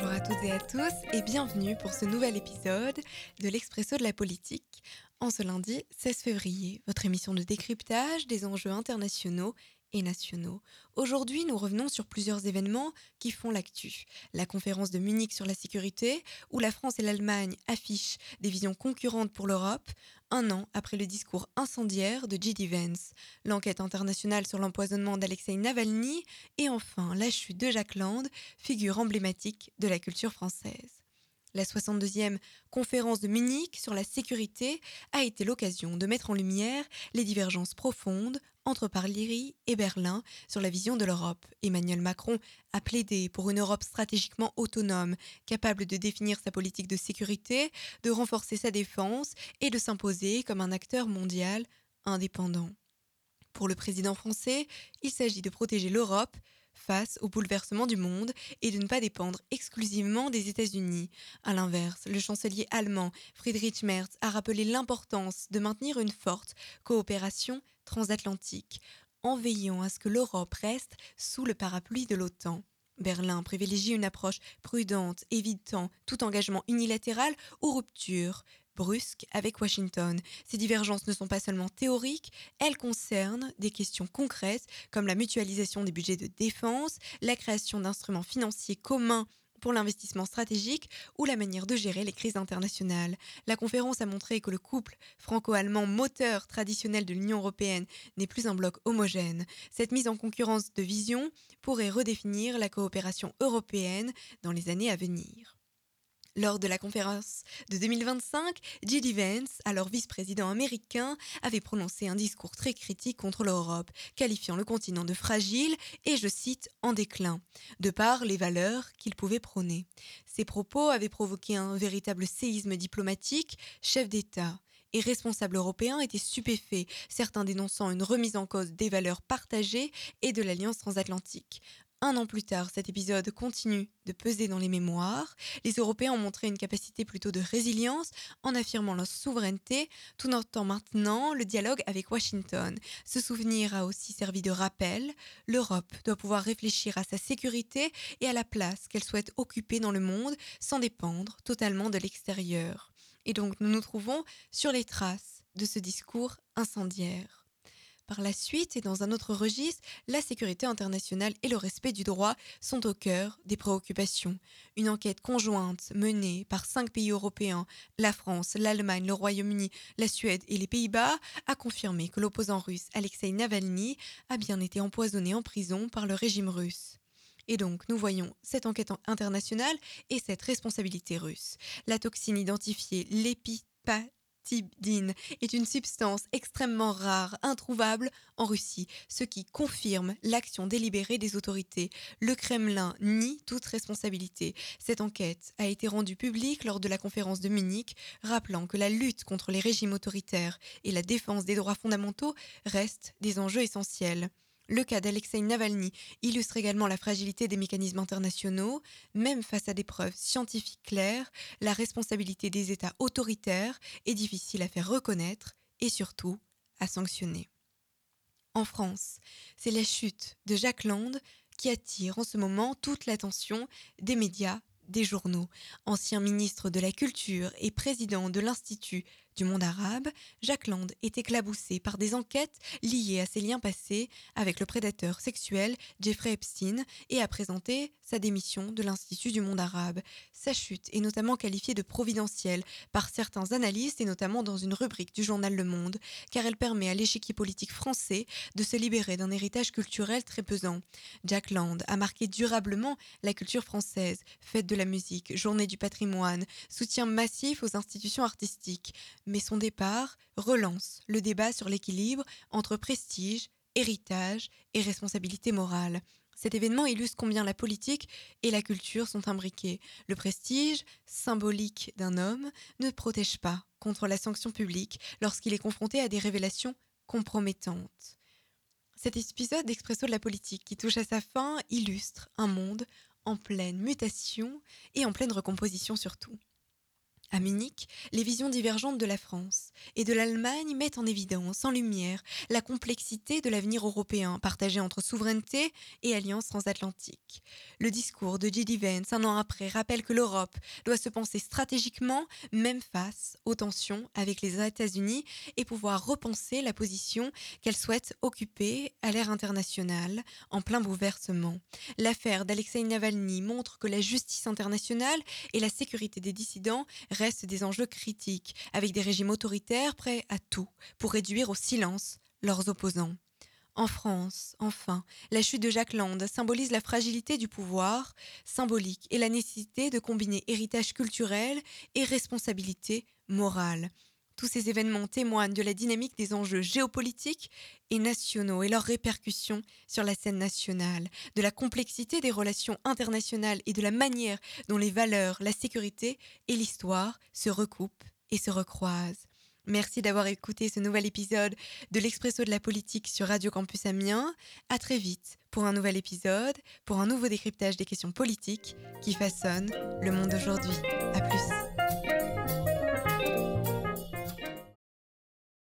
Bonjour à toutes et à tous et bienvenue pour ce nouvel épisode de l'Expresso de la politique. En ce lundi 16 février, votre émission de décryptage des enjeux internationaux et nationaux. Aujourd'hui, nous revenons sur plusieurs événements qui font l'actu. La conférence de Munich sur la sécurité, où la France et l'Allemagne affichent des visions concurrentes pour l'Europe, un an après le discours incendiaire de J.D. Vance, l'enquête internationale sur l'empoisonnement d'Alexei Navalny et enfin la chute de Jack Lang, figure emblématique de la culture française. La 62e conférence de Munich sur la sécurité a été l'occasion de mettre en lumière les divergences profondes entre Paris et Berlin sur la vision de l'Europe. Emmanuel Macron a plaidé pour une Europe stratégiquement autonome, capable de définir sa politique de sécurité, de renforcer sa défense et de s'imposer comme un acteur mondial indépendant. Pour le président français, il s'agit de protéger l'Europe face au bouleversement du monde et de ne pas dépendre exclusivement des États-Unis. À l'inverse, le chancelier allemand Friedrich Merz a rappelé l'importance de maintenir une forte coopération transatlantique, en veillant à ce que l'Europe reste sous le parapluie de l'OTAN. Berlin privilégie une approche prudente, évitant tout engagement unilatéral ou rupture brusque avec Washington. Ces divergences ne sont pas seulement théoriques, elles concernent des questions concrètes comme la mutualisation des budgets de défense, la création d'instruments financiers communs pour l'investissement stratégique ou la manière de gérer les crises internationales. La conférence a montré que le couple franco-allemand moteur traditionnel de l'Union européenne n'est plus un bloc homogène. Cette mise en concurrence de visions pourrait redéfinir la coopération européenne dans les années à venir. Lors de la conférence de 2025, J.D. Vance, alors vice-président américain, avait prononcé un discours très critique contre l'Europe, qualifiant le continent de fragile et, je cite, en déclin, de par les valeurs qu'il pouvait prôner. Ces propos avaient provoqué un véritable séisme diplomatique. Chefs d'État et responsables européens étaient stupéfaits, certains dénonçant une remise en cause des valeurs partagées et de l'alliance transatlantique. Un an plus tard, cet épisode continue de peser dans les mémoires. Les Européens ont montré une capacité plutôt de résilience en affirmant leur souveraineté tout en tentant maintenant le dialogue avec Washington. Ce souvenir a aussi servi de rappel. L'Europe doit pouvoir réfléchir à sa sécurité et à la place qu'elle souhaite occuper dans le monde sans dépendre totalement de l'extérieur. Et donc nous nous trouvons sur les traces de ce discours incendiaire. Par la suite, et dans un autre registre, la sécurité internationale et le respect du droit sont au cœur des préoccupations. Une enquête conjointe menée par 5 pays européens, la France, l'Allemagne, le Royaume-Uni, la Suède et les Pays-Bas, a confirmé que l'opposant russe Alexei Navalny a bien été empoisonné en prison par le régime russe. Et donc, nous voyons cette enquête internationale et cette responsabilité russe. La toxine identifiée, l'épipatidine, est une substance extrêmement rare, introuvable en Russie, ce qui confirme l'action délibérée des autorités. Le Kremlin nie toute responsabilité. Cette enquête a été rendue publique lors de la conférence de Munich, rappelant que la lutte contre les régimes autoritaires et la défense des droits fondamentaux restent des enjeux essentiels. Le cas d'Alexei Navalny illustre également la fragilité des mécanismes internationaux. Même face à des preuves scientifiques claires, la responsabilité des États autoritaires est difficile à faire reconnaître et surtout à sanctionner. En France, c'est la chute de Jack Lang qui attire en ce moment toute l'attention des médias, des journaux. Ancien ministre de la Culture et président de l'Institut du monde arabe, Jack Lang est éclaboussé par des enquêtes liées à ses liens passés avec le prédateur sexuel Jeffrey Epstein et a présenté sa démission de l'Institut du monde arabe. Sa chute est notamment qualifiée de providentielle par certains analystes et notamment dans une rubrique du journal Le Monde, car elle permet à l'échiquier politique français de se libérer d'un héritage culturel très pesant. Jack Lang a marqué durablement la culture française, fête de la musique, journée du patrimoine, soutien massif aux institutions artistiques. Mais son départ relance le débat sur l'équilibre entre prestige, héritage et responsabilité morale. Cet événement illustre combien la politique et la culture sont imbriquées. Le prestige, symbolique d'un homme, ne protège pas contre la sanction publique lorsqu'il est confronté à des révélations compromettantes. Cet épisode d'Expresso de la politique qui touche à sa fin illustre un monde en pleine mutation et en pleine recomposition surtout. À Munich, les visions divergentes de la France et de l'Allemagne mettent en évidence, en lumière, la complexité de l'avenir européen, partagé entre souveraineté et alliance transatlantique. Le discours de J.D. Vance, un an après, rappelle que l'Europe doit se penser stratégiquement, même face aux tensions avec les États-Unis, et pouvoir repenser la position qu'elle souhaite occuper à l'ère internationale, en plein bouleversement. L'affaire d'Alexei Navalny montre que la justice internationale et la sécurité des dissidents restent des enjeux critiques, avec des régimes autoritaires prêts à tout pour réduire au silence leurs opposants. En France, enfin, la chute de Jacques Lang symbolise la fragilité du pouvoir symbolique et la nécessité de combiner héritage culturel et responsabilité morale. Tous ces événements témoignent de la dynamique des enjeux géopolitiques et nationaux et leurs répercussions sur la scène nationale, de la complexité des relations internationales et de la manière dont les valeurs, la sécurité et l'histoire se recoupent et se recroisent. Merci d'avoir écouté ce nouvel épisode de l'Expresso de la politique sur Radio Campus Amiens. À très vite pour un nouvel épisode, pour un nouveau décryptage des questions politiques qui façonnent le monde d'aujourd'hui. À plus.